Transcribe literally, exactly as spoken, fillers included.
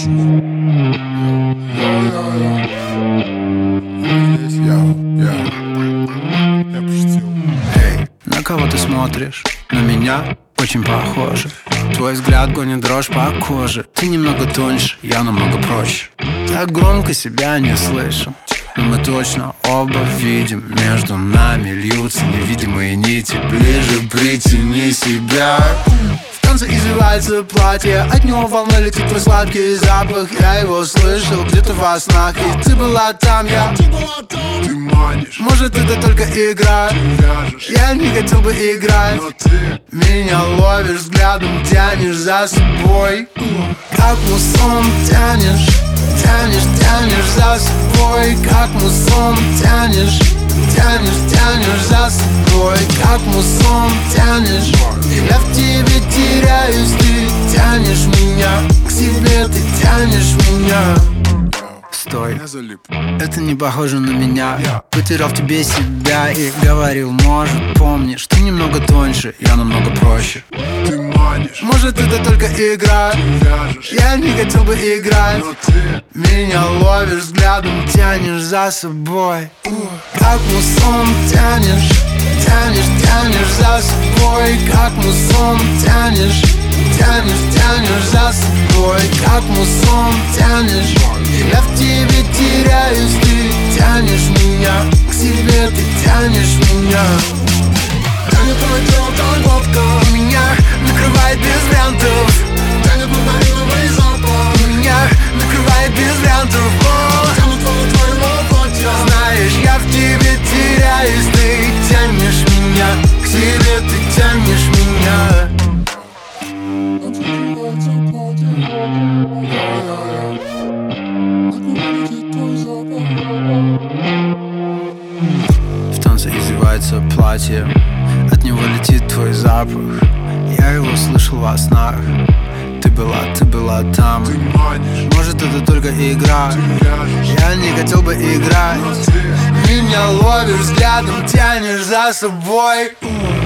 Эй, на кого ты смотришь? На меня очень похоже. Твой взгляд гонит дрожь по коже. Ты немного тоньше, я намного проще. Так громко себя не слышим, но мы точно оба видим. Между нами льются невидимые нити. Ближе притяни себя. В танце извивается платье, от него волной летит твой сладкий запах. Я его слышал где-то во снах, и ты была там, я. Ты манишь, может, это только игра. вяжешь, Я не хотел бы играть, но ты меня ловишь взглядом, тянешь за собой. Как мусон тянешь, тянешь, тянешь за собой. Как мусон тянешь, тянешь, тянешь за собой. Как мусон тянешь, я в тебе теряюсь. Ты тянешь меня к себе, ты тянешь меня. Стой, я залип. это не похоже на меня. Потерял в тебе себя и говорил, может, помнишь, ты немного тоньше, я намного проще. Ты манишь, Может, это только игра. вяжешь, Я не хотел бы играть, но ты меня ловишь взглядом, тянешь за собой. Как мусон тянешь, тянешь, тянешь за собой. Как мусон тянешь, тянешь, тянешь за собой. Как мусон тянешь, я в тебе теряюсь. Ты тянешь меня к себе, ты тянешь меня. тянет твое тело, твой водка. Меня накрывает без вариантов. Тянет мандариновый запах. Меня накрывает без вариантов. О, Тянут волны твоего платья. знаешь, я в тебе теряюсь. Ты тянешь меня к себе, ты тянешь меня. В танце извивается платье, от него летит твой запах. Я его слышал во снах. Ты была, ты была там. Ты манишь, Может, это только игра. вяжешь, Я не хотел бы играть. но ты Меня ловишь взглядом, тянешь за собой.